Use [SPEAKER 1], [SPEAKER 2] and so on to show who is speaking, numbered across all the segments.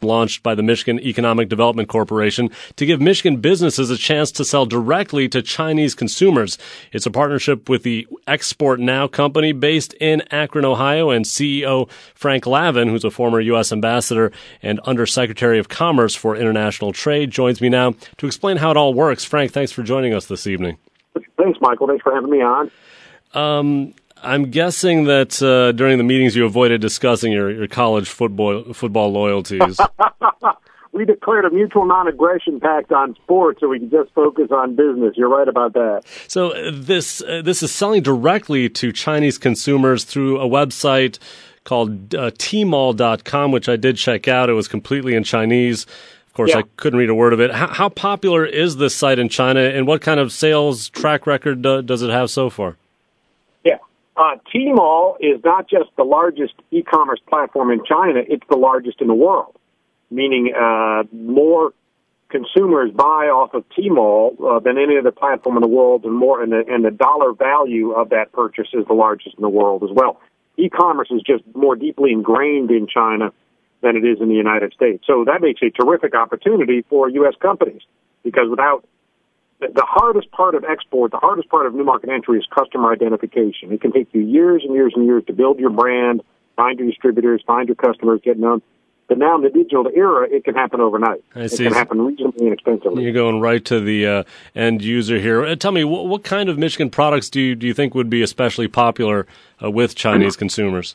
[SPEAKER 1] launched by the Michigan Economic Development Corporation to give Michigan businesses a chance to sell directly to Chinese consumers. It's a partnership with the Export Now company based in Akron, Ohio, and CEO Frank Lavin, who's a former U.S. ambassador and Undersecretary of Commerce for International Trade, joins me now to explain how it all works. Frank, thanks for joining us this evening.
[SPEAKER 2] Thanks, Michael. Thanks for having me on.
[SPEAKER 1] I'm guessing that during the meetings you avoided discussing your college football loyalties.
[SPEAKER 2] We declared a mutual non-aggression pact on sports so we can just focus on business. You're right about that.
[SPEAKER 1] So this is selling directly to Chinese consumers through a website called Tmall.com, which I did check out. It was completely in Chinese. Of course, I couldn't read a word of it. How popular is this site in China, and what kind of sales track record does it have so far?
[SPEAKER 2] Tmall is not just the largest e-commerce platform in China, it's the largest in the world, meaning more consumers buy off of Tmall than any other platform in the world, and the dollar value of that purchase is the largest in the world as well. E-commerce is just more deeply ingrained in China than it is in the United States. So that makes a terrific opportunity for U.S. companies, because without the hardest part of export, the hardest part of new market entry is customer identification. It can take you years and years and years to build your brand, find your distributors, find your customers, get known. But now in the digital era, it can happen overnight. It can happen reasonably inexpensively.
[SPEAKER 1] You're going right to the end user here. Tell me, what kind of Michigan products do you think would be especially popular with Chinese consumers?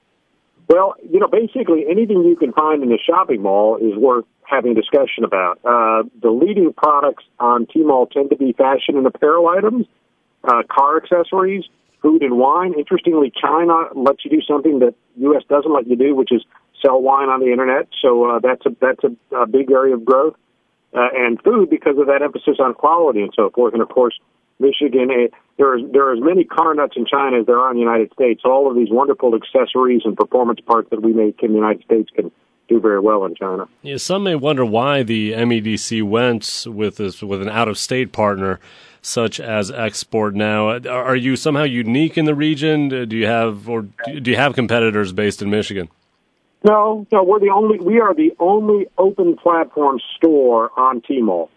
[SPEAKER 2] Well, basically anything you can find in a shopping mall is worth having a discussion about. The leading products on Tmall tend to be fashion and apparel items, car accessories, food and wine. Interestingly, China lets you do something that U.S. doesn't let you do, which is sell wine on the Internet. So that's a big area of growth. And food, because of that emphasis on quality and so forth. And, of course, Michigan, there are as many car nuts in China as there are in the United States. All of these wonderful accessories and performance parts that we make in the United States can do very well in China.
[SPEAKER 1] Yeah, some may wonder why the MEDC went with an out-of-state partner such as Export Now. Are you somehow unique in the region? Do you have competitors based in Michigan?
[SPEAKER 2] No, we are the only open platform store on Tmall.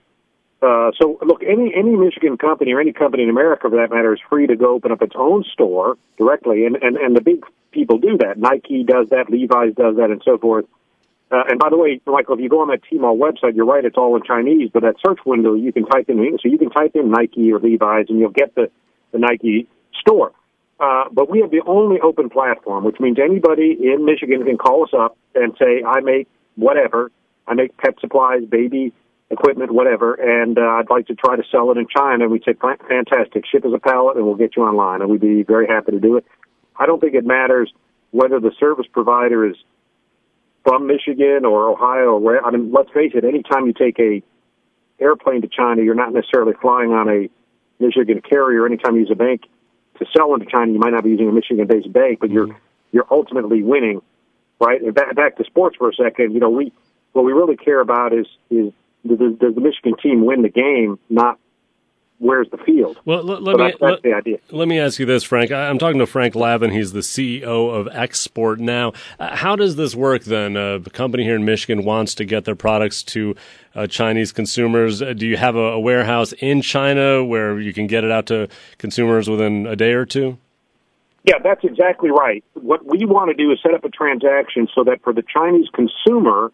[SPEAKER 2] So look, any Michigan company or any company in America for that matter is free to go open up its own store directly, and the big people do that. Nike does that, Levi's does that, and so forth. And by the way, Michael, if you go on that Tmall website, you're right, it's all in Chinese, but that search window you can type in English. So you can type in Nike or Levi's and you'll get the Nike store. But we have the only open platform, which means anybody in Michigan can call us up and say, I make whatever. I make pet supplies, baby equipment, whatever, and I'd like to try to sell it in China. And we'd say, fantastic, ship us a pallet and we'll get you online. And we'd be very happy to do it. I don't think it matters whether the service provider is from Michigan or Ohio or where. I mean, let's face it, anytime you take a airplane to China, you're not necessarily flying on a Michigan carrier. Anytime you use a bank to sell into China, you might not be using a Michigan-based bank, but you're ultimately winning, right? And back to sports for a second, what we really care about is does the Michigan team win the game, not where's the field.
[SPEAKER 1] Well,
[SPEAKER 2] that's the idea.
[SPEAKER 1] Let me ask you this, Frank. I'm talking to Frank Lavin. He's the CEO of Export Now. How does this work then? A company here in Michigan wants to get their products to Chinese consumers. Do you have a warehouse in China where you can get it out to consumers within a day or two?
[SPEAKER 2] Yeah, that's exactly right. What we want to do is set up a transaction so that for the Chinese consumer,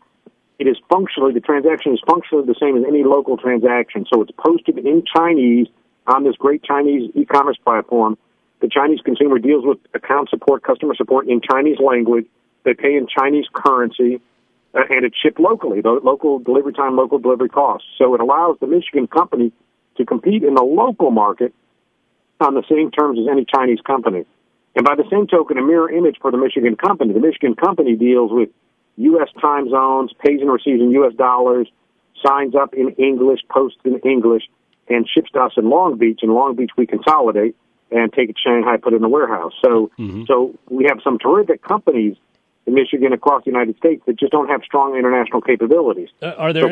[SPEAKER 2] the transaction is functionally the same as any local transaction. So it's posted in Chinese on this great Chinese e-commerce platform. The Chinese consumer deals with account support, customer support in Chinese language. They pay in Chinese currency, and it's shipped locally, the local delivery time, local delivery costs. So it allows the Michigan company to compete in the local market on the same terms as any Chinese company. And by the same token, a mirror image for the Michigan company. The Michigan company deals with U.S. time zones, pays and receives in U.S. dollars, signs up in English, posts in English, and ships to us in Long Beach. In Long Beach, we consolidate and take it to Shanghai, put it in a warehouse. So we have some terrific companies in Michigan across the United States that just don't have strong international capabilities.
[SPEAKER 1] Are there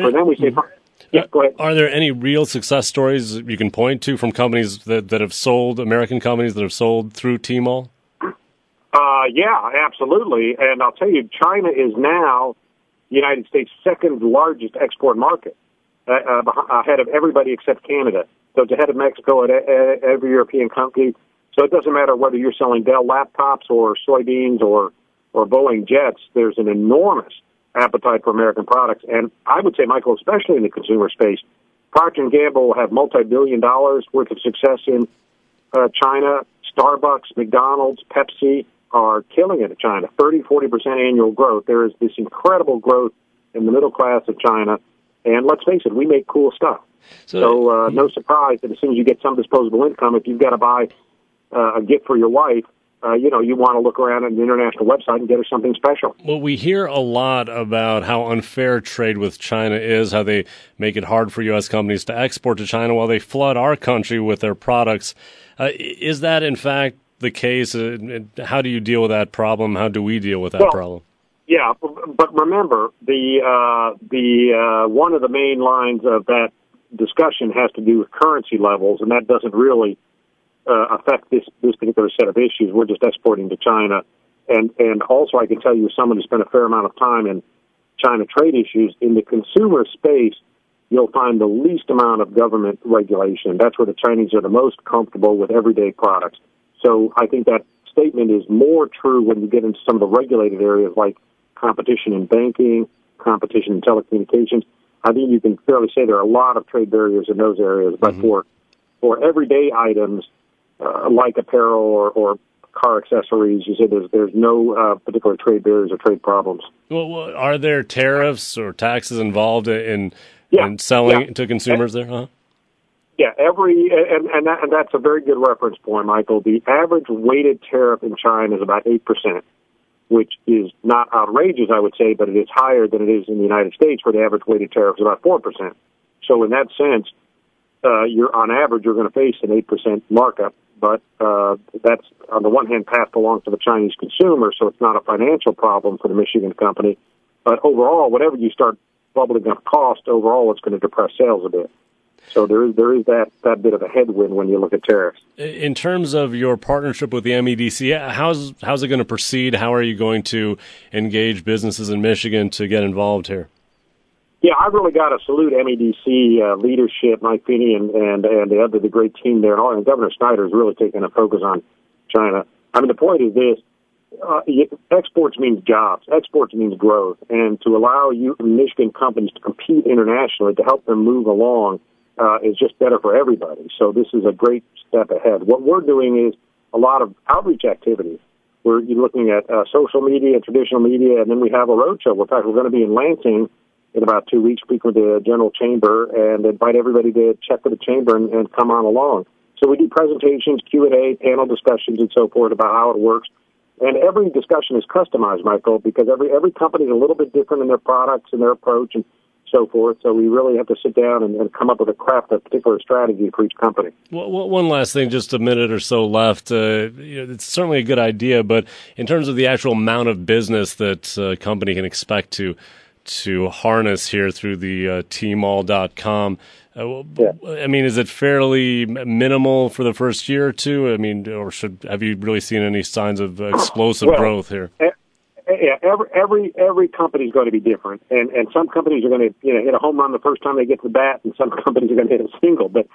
[SPEAKER 1] any real success stories you can point to from companies that have sold, American companies that have sold through Tmall?
[SPEAKER 2] Yeah, absolutely. And I'll tell you, China is now the United States' second largest export market, ahead of everybody except Canada. So it's ahead of Mexico at every European country. So it doesn't matter whether you're selling Dell laptops or soybeans or Boeing jets. There's an enormous appetite for American products. And I would say, Michael, especially in the consumer space, Procter & Gamble will have multi-billion dollars worth of success in China. Starbucks, McDonald's, Pepsi are killing it in China, 30-40% annual growth. There is this incredible growth in the middle class of China. And let's face it, we make cool stuff. So no surprise that as soon as you get some disposable income, if you've got to buy a gift for your wife, you want to look around at an international website and get her something special.
[SPEAKER 1] Well, we hear a lot about how unfair trade with China is, how they make it hard for U.S. companies to export to China while they flood our country with their products. Is that, in fact, the case? How do you deal with that problem? How do we deal with that problem?
[SPEAKER 2] Yeah, but remember, the one of the main lines of that discussion has to do with currency levels, and that doesn't really affect this particular set of issues. We're just exporting to China. And also I can tell you, someone who spent a fair amount of time in China trade issues, in the consumer space, you'll find the least amount of government regulation. That's where the Chinese are the most comfortable with everyday products. So I think that statement is more true when you get into some of the regulated areas like competition in banking, competition in telecommunications. I think you can fairly say there are a lot of trade barriers in those areas. But for everyday items, like apparel or car accessories, you say there's no particular trade barriers or trade problems.
[SPEAKER 1] Well, are there tariffs or taxes involved in selling to consumers there? Huh?
[SPEAKER 2] Yeah, and that's a very good reference point, Michael. The average weighted tariff in China is about 8%, which is not outrageous, I would say, but it is higher than it is in the United States, where the average weighted tariff is about 4%. So in that sense, on average, you're going to face an 8% markup. But that's, on the one hand, passed along to the Chinese consumer, so it's not a financial problem for the Michigan company. But overall, whatever you start bubbling up cost, overall, it's going to depress sales a bit. So there is that bit of a headwind when you look at tariffs. In
[SPEAKER 1] terms of your partnership with the MEDC, how's it going to proceed? How are you going to engage businesses in Michigan to get involved here?
[SPEAKER 2] Yeah, I really got to salute MEDC leadership, Mike Feeney and the great team there. And Governor Snyder has really taken a focus on China. I mean, the point is this. Exports means jobs. Exports means growth. And to allow Michigan companies to compete internationally, to help them move along, is just better for everybody. So this is a great step ahead. What we're doing is a lot of outreach activities. We're looking at social media, traditional media, and then we have a roadshow. In fact, we're going to be in Lansing in about 2 weeks, speak with the General Chamber, and invite everybody to check with the Chamber and come on along. So we do presentations, Q&A, panel discussions, and so forth about how it works. And every discussion is customized, Michael, because every company is a little bit different in their products and their approach and so forth. So we really have to sit down and come up with a particular strategy for each company.
[SPEAKER 1] Well, one last thing, just a minute or so left. It's certainly a good idea, but in terms of the actual amount of business that a company can expect to harness here through the Tmall.com, I mean, is it fairly minimal for the first year or two? I mean, or have you really seen any signs of explosive growth here?
[SPEAKER 2] Yeah, every company is going to be different, and some companies are going to hit a home run the first time they get to the bat, and some companies are going to hit a single. But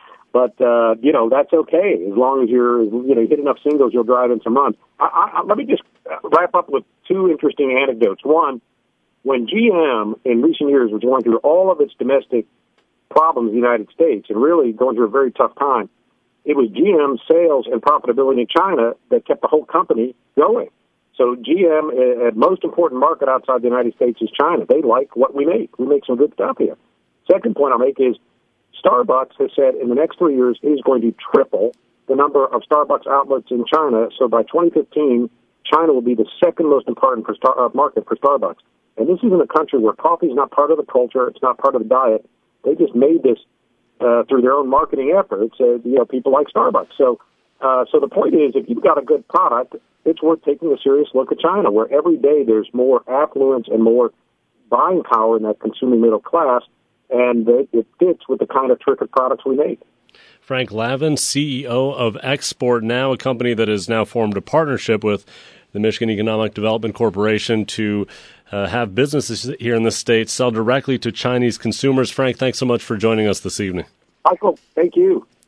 [SPEAKER 2] that's okay as long as you're hit enough singles, you'll drive in some runs. Let me just wrap up with two interesting anecdotes. One, when GM in recent years was going through all of its domestic problems in the United States and really going through a very tough time, it was GM's sales and profitability in China that kept the whole company going. So GM, the most important market outside the United States is China. They like what we make. We make some good stuff here. Second point I'll make is Starbucks has said in the next 3 years it is going to triple the number of Starbucks outlets in China. So by 2015, China will be the second most important market for Starbucks. And this is in a country where coffee is not part of the culture. It's not part of the diet. They just made this through their own marketing efforts. People like Starbucks. So the point is, if you've got a good product, it's worth taking a serious look at China, where every day there's more affluence and more buying power in that consuming middle class, and it fits with the kind of terrific products we make.
[SPEAKER 1] Frank Lavin, CEO of Export Now, a company that has now formed a partnership with the Michigan Economic Development Corporation to have businesses here in the state sell directly to Chinese consumers. Frank, thanks so much for joining us this evening.
[SPEAKER 2] Michael, thank you.